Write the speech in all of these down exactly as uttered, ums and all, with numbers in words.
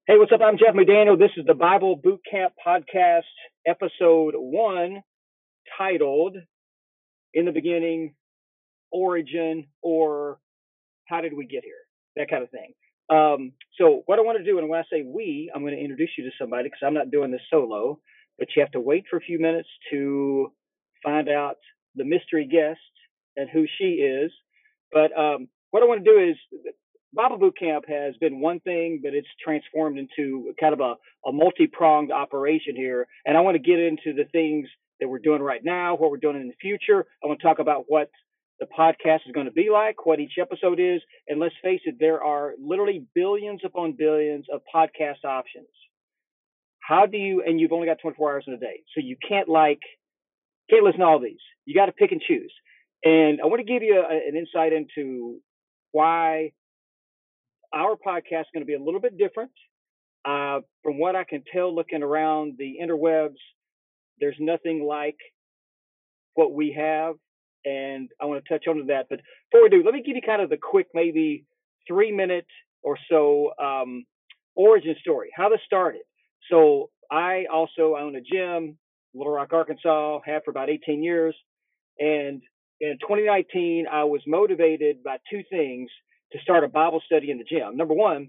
Hey, what's up? I'm Jeff McDaniel. This is the Bible Boot Camp Podcast, episode one, titled In the Beginning, Origin, or How Did We Get Here? That kind of thing. Um, so, what I want to do, and when I say we, I'm going to introduce you to somebody because I'm not doing this solo, but you have to wait for a few minutes to find out the mystery guest and who she is. But um, what I want to do is Bible Boot Camp has been one thing, but it's transformed into kind of a, a multi-pronged operation here. And I want to get into the things that we're doing right now, what we're doing in the future. I want to talk about what the podcast is going to be like, what each episode is. And let's face it, there are literally billions upon billions of podcast options. How do you, and you've only got twenty-four hours in a day. So you can't like, can't listen to all these. You got to pick and choose. And I want to give you a, an insight into why our podcast is going to be a little bit different. Uh, from what I can tell, looking around the interwebs, there's nothing like what we have. And I want to touch on to that. But before we do, let me give you kind of the quick, maybe three minute or so um, origin story, how this started. So I also own a gym, Little Rock, Arkansas, have for about eighteen years. And in twenty nineteen, I was motivated by two things to start a Bible study in the gym. Number one,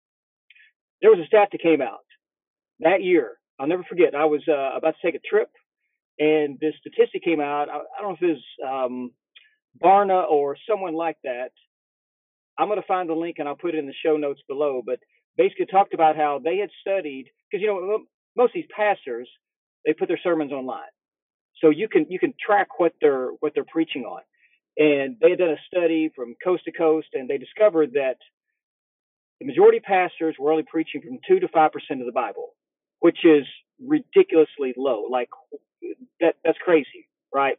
there was a stat that came out that year. I'll never forget. I was uh, about to take a trip, and this statistic came out. I, I don't know if it was um, Barna or someone like that. I'm going to find the link and I'll put it in the show notes below. But basically talked about how they had studied, because you know most of these pastors, they put their sermons online, so you can you can track what they're what they're preaching on. And they had done a study from coast to coast, and they discovered that the majority of pastors were only preaching from two to five percent of the Bible, which is ridiculously low. Like that, that's crazy, right?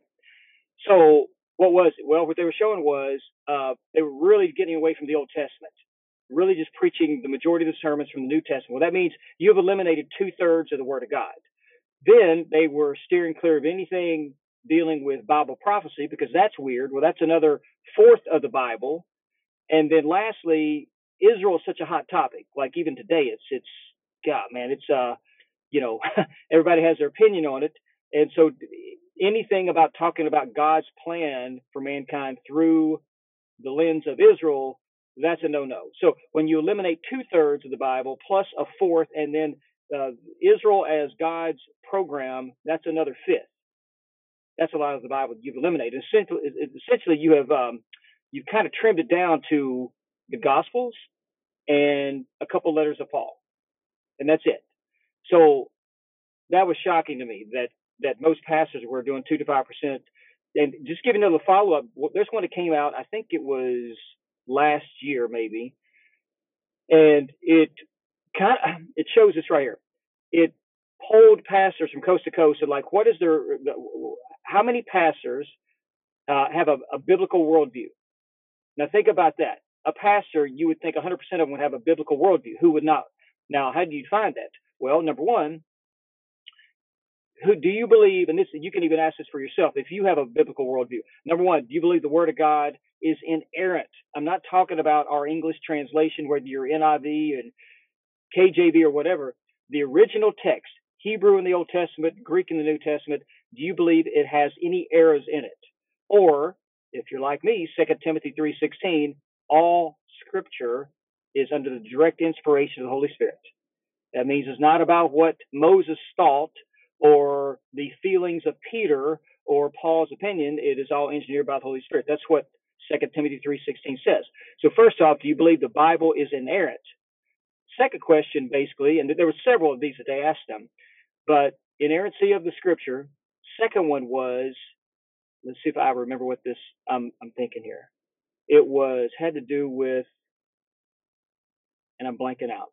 So what was it? Well, what they were showing was uh, they were really getting away from the Old Testament, really just preaching the majority of the sermons from the New Testament. Well, that means you have eliminated two thirds of the Word of God. Then they were steering clear of anything dealing with Bible prophecy, because that's weird. Well, that's another fourth of the Bible. And then lastly, Israel is such a hot topic. Like even today, it's, it's, God, man, it's, uh, you know, everybody has their opinion on it. And so anything about talking about God's plan for mankind through the lens of Israel, that's a no-no. So when you eliminate two thirds of the Bible plus a fourth, and then uh, Israel as God's program, that's another fifth. That's a lot of the Bible you've eliminated. Essentially, essentially you have um, you've kind of trimmed it down to the Gospels and a couple letters of Paul, and that's it. So that was shocking to me that that most pastors were doing two to five percent. And just giving another follow up, there's one that came out. I think it was last year, maybe, and it kind of it shows this right here. It polled pastors from coast to coast and like, what is their how many pastors uh, have a, a biblical worldview? Now think about that. A pastor, you would think one hundred percent of them would have a biblical worldview. Who would not? Now, how do you find that? Well, number one, who do you believe, and this you can even ask this for yourself, if you have a biblical worldview. Number one, do you believe the Word of God is inerrant? I'm not talking about our English translation, whether you're N I V and K J V or whatever. The original text, Hebrew in the Old Testament, Greek in the New Testament, do you believe it has any errors in it? Or, if you're like me, Second Timothy three sixteen, all Scripture is under the direct inspiration of the Holy Spirit. That means it's not about what Moses thought or the feelings of Peter or Paul's opinion. It is all engineered by the Holy Spirit. That's what Second Timothy three sixteen says. So first off, do you believe the Bible is inerrant? Second question, basically, and there were several of these that they asked them, but inerrancy of the Scripture. Second one was, let's see if I remember what this um, I'm thinking here. It was had to do with, and I'm blanking out.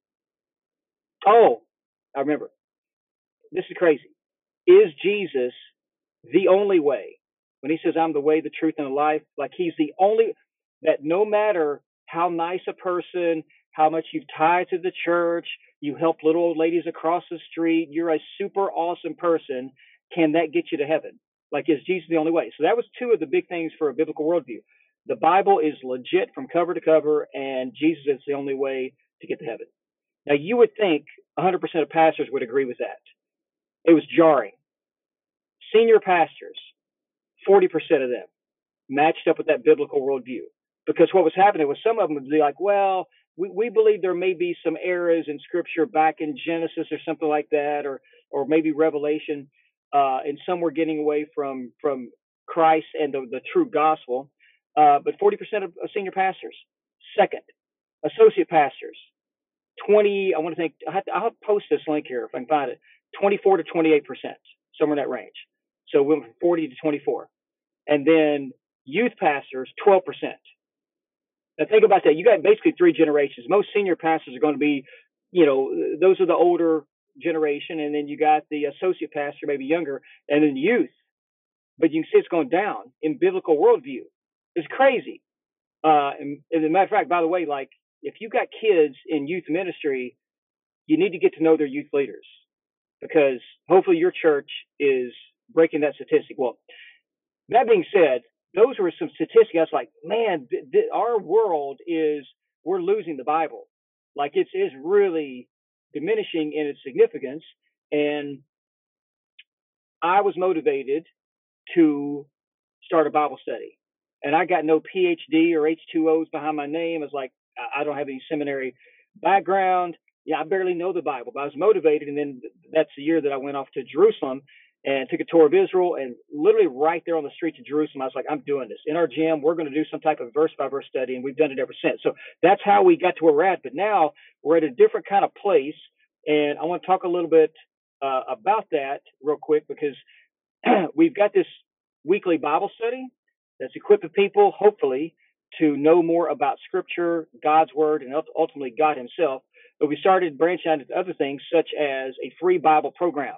Oh, I remember. This is crazy. Is Jesus the only way? When he says, I'm the way, the truth, and the life, like he's the only, that no matter how nice a person, how much you've tied to the church, you help little old ladies across the street, you're a super awesome person, can that get you to heaven? Like, is Jesus the only way? So that was two of the big things for a biblical worldview. The Bible is legit from cover to cover, and Jesus is the only way to get to heaven. Now, you would think one hundred percent of pastors would agree with that. It was jarring. Senior pastors, forty percent of them matched up with that biblical worldview. Because what was happening was some of them would be like, well, we, we believe there may be some errors in scripture back in Genesis or something like that, or or maybe Revelation, uh, and some were getting away from from Christ and the, the true gospel. Uh, but forty percent of, of senior pastors. Second, associate pastors, twenty, I want to think, I have to, I'll post this link here if I can find it, twenty-four to twenty-eight percent, somewhere in that range. So we went from forty to twenty-four. And then youth pastors, twelve percent. Now think about that. You got basically three generations. Most senior pastors are going to be, you know, those are the older generation. And then you got the associate pastor, maybe younger, and then youth. But you can see it's going down in biblical worldview. It's crazy. Uh, and, and as a matter of fact, by the way, like if you got kids in youth ministry, you need to get to know their youth leaders, because hopefully your church is breaking that statistic. Well, that being said, those were some statistics. I was like, man, th- th- our world is, we're losing the Bible. Like it's, it's really diminishing in its significance. And I was motivated to start a Bible study. And I got no P H D or H two O's behind my name. I was like, I don't have any seminary background. Yeah, I barely know the Bible, but I was motivated. And then that's the year that I went off to Jerusalem and took a tour of Israel, and literally right there on the streets of Jerusalem, I was like, I'm doing this. In our gym, we're going to do some type of verse by verse study, and we've done it ever since. So that's how we got to where we're at. But now we're at a different kind of place, and I want to talk a little bit uh, about that real quick, because we've got this weekly Bible study that's equipping people, hopefully, to know more about Scripture, God's Word, and ultimately God Himself. But we started branching out into other things, such as a free Bible program.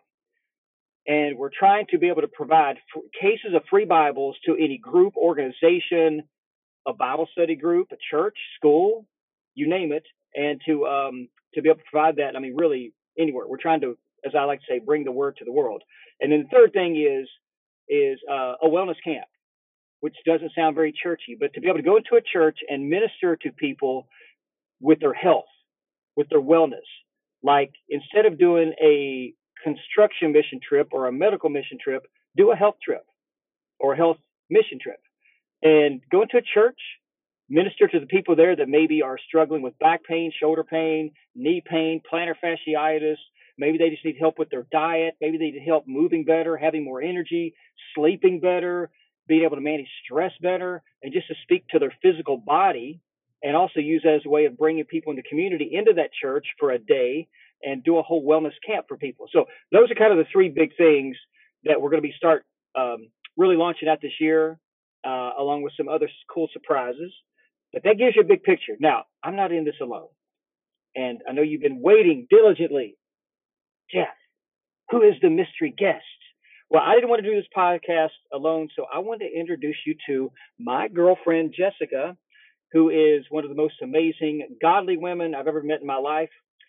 And we're trying to be able to provide f- cases of free Bibles to any group, organization, a Bible study group, a church, school, you name it, and to um, to be able to provide that. I mean, really anywhere. We're trying to, as I like to say, bring the word to the world. And then the third thing is is uh, a wellness camp, which doesn't sound very churchy, but to be able to go into a church and minister to people with their health, with their wellness. Like instead of doing a construction mission trip or a medical mission trip, do a health trip or a health mission trip, and go into a church, minister to the people there that maybe are struggling with back pain, shoulder pain, knee pain, plantar fasciitis. Maybe they just need help with their diet. Maybe they need help moving better, having more energy, sleeping better, being able to manage stress better, and just to speak to their physical body, and also use that as a way of bringing people in the community into that church for a day and do a whole wellness camp for people. So those are kind of the three big things that we're going to be start um, really launching out this year, uh, along with some other cool surprises. But that gives you a big picture. Now, I'm not in this alone. And I know you've been waiting diligently. Jeff, who is the mystery guest? Well, I didn't want to do this podcast alone, so I wanted to introduce you to my girlfriend, Jessica, who is one of the most amazing, godly women I've ever met in my life.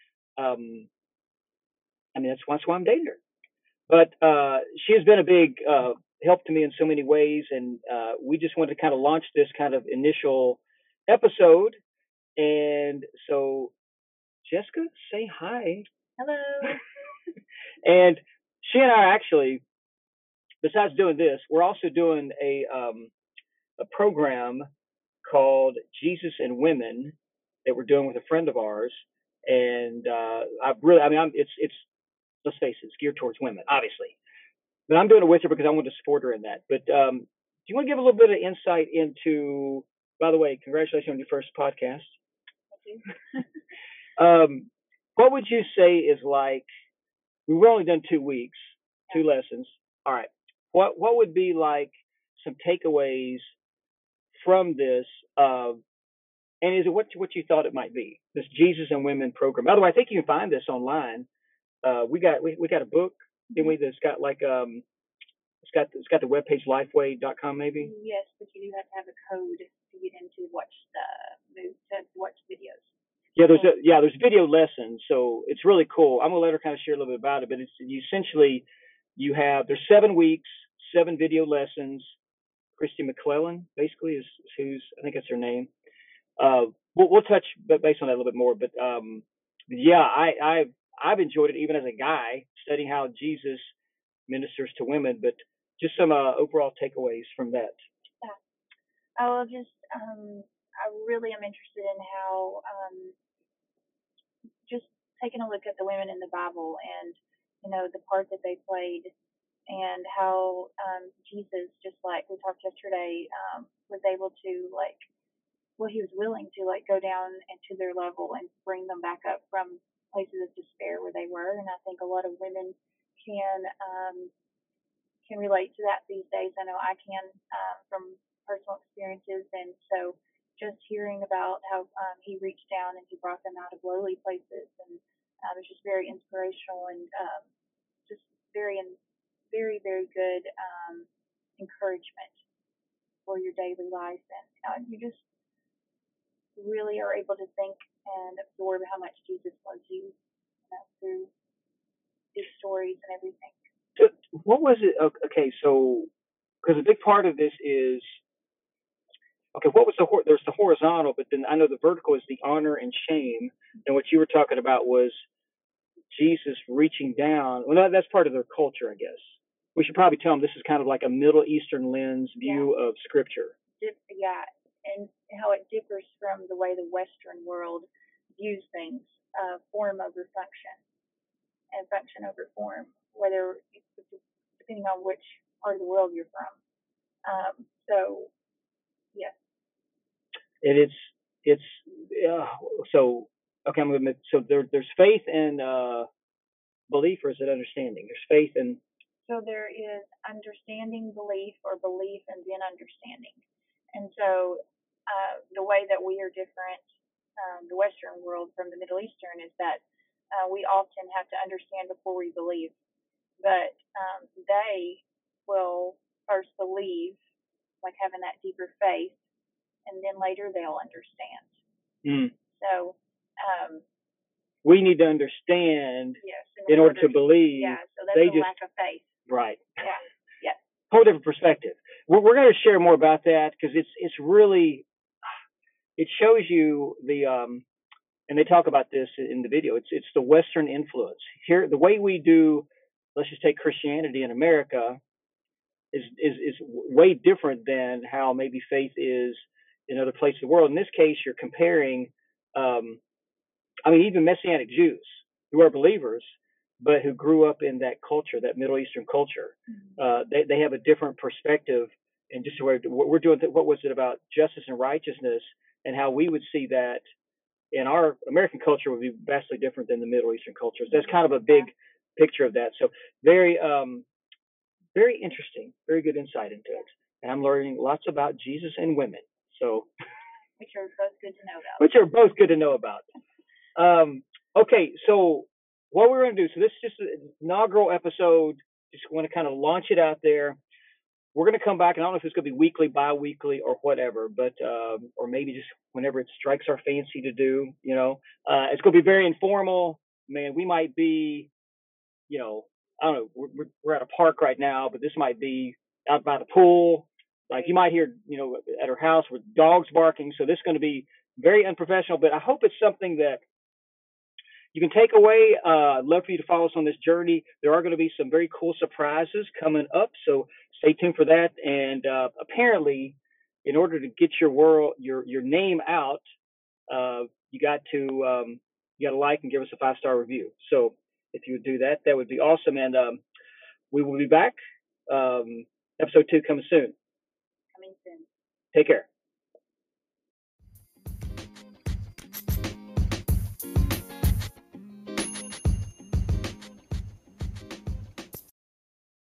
Um, I mean, that's, that's why I'm dating her. But uh, she has been a big uh, help to me in so many ways, and uh, we just wanted to kind of launch this kind of initial episode. And so, Jessica, say hi. Hello. And she and I actually, besides doing this, we're also doing a um, a program called Jesus and Women that we're doing with a friend of ours. And uh, I really, I mean, I'm, it's it's let's face it, it's geared towards women, obviously. But I'm doing it with her because I want to support her in that. But um, do you want to give a little bit of insight into? By the way, congratulations on your first podcast. Thank you. um, what would you say is like? We've only done two weeks, two lessons. All right. What what would be like some takeaways from this? Uh, and is it what what you thought it might be? This Jesus and Women program. By the way, I think you can find this online. Uh, we got we, we got a book, didn't we? That's got like um, it's got it's got the webpage lifeway dot com maybe. Yes, but you do have to have a code to get in to watch the move to watch videos. Yeah, there's a yeah, there's video lessons, so it's really cool. I'm gonna let her kind of share a little bit about it, but it's you essentially you have there's seven weeks, seven video lessons. Christy McClellan basically is, is who's I think that's her name. Uh, we'll, we'll touch based on that a little bit more, but um, yeah, I, I I've enjoyed it even as a guy studying how Jesus ministers to women, but just some uh, overall takeaways from that. Yeah. I will just, um, I really am interested in how, um, just taking a look at the women in the Bible and, you know, the part that they played and how um, Jesus, just like we talked yesterday, um, was able to, like, well, he was willing to, like, go down into their level and bring them back up from places of despair where they were. And I think a lot of women can, um, can relate to that these days. I know I can, um, from personal experiences. And so just hearing about how um, he reached down and he brought them out of lowly places, and um, it's just very inspirational and um, just very, very, very good um, encouragement for your daily life. And uh, you just really are able to think and absorb how much Jesus loves you, you know, through these stories and everything. So what was it? Okay, so because a big part of this is okay. What was the there's the horizontal, but then I know the vertical is the honor and shame. And what you were talking about was Jesus reaching down. Well, that, that's part of their culture, I guess. We should probably tell them this is kind of like a Middle Eastern lens view Yeah. of Scripture. Yeah, and how it differs from the way the Western world views things, uh, form over function, and function over form, whether depending on which part of the world you're from. Um, so, yes. And it's it's uh, so okay. I'm gonna so there there's faith and uh, belief, or is it understanding? There's faith and So there is understanding, belief, or belief and then understanding. And so uh, the way that we are different, um, the Western world from the Middle Eastern, is that uh, we often have to understand before we believe. But um, they will first believe, like having that deeper faith, and then later they'll understand. mm. So um, we need to understand yes, in, in order, order to believe. Yeah, so that's they a just, lack of faith. Right. Yeah. Yeah. Whole different perspective. We're, we're going to share more about that because it's it's really it shows you the um, and they talk about this in the video. It's it's the Western influence here. The way we do, let's just take Christianity in America, is is is way different than how maybe faith is in other places of the world. In this case, you're comparing. Um, I mean, even Messianic Jews who are believers, but who grew up in that culture, that Middle Eastern culture, mm-hmm. uh, they they have a different perspective. And just where what we're doing, what was it about justice and righteousness, and how we would see that in our American culture would be vastly different than the Middle Eastern cultures. That's kind of a big picture of that. So very, um, very interesting, very good insight into it. And I'm learning lots about Jesus and women. So, which are both good to know about. Which are both good to know about. Um, okay, so what we're going to do, so this is just an inaugural episode. Just want to kind of launch it out there. We're going to come back, and I don't know if it's going to be weekly, bi-weekly, or whatever, but um, or maybe just whenever it strikes our fancy to do. You know, uh, it's going to be very informal. Man, we might be, you know, I don't know. We're, we're at a park right now, but this might be out by the pool. Like you might hear, you know, at her house with dogs barking. So this is going to be very unprofessional, but I hope it's something that you can take away. Uh, I'd love for you to follow us on this journey. There are going to be some very cool surprises coming up, so stay tuned for that. And uh, apparently, in order to get your world, your your name out, uh, you got to um, you got to like and give us a five star review. So if you would do that, that would be awesome. And um, we will be back. Um, episode two coming soon. Coming soon. Take care.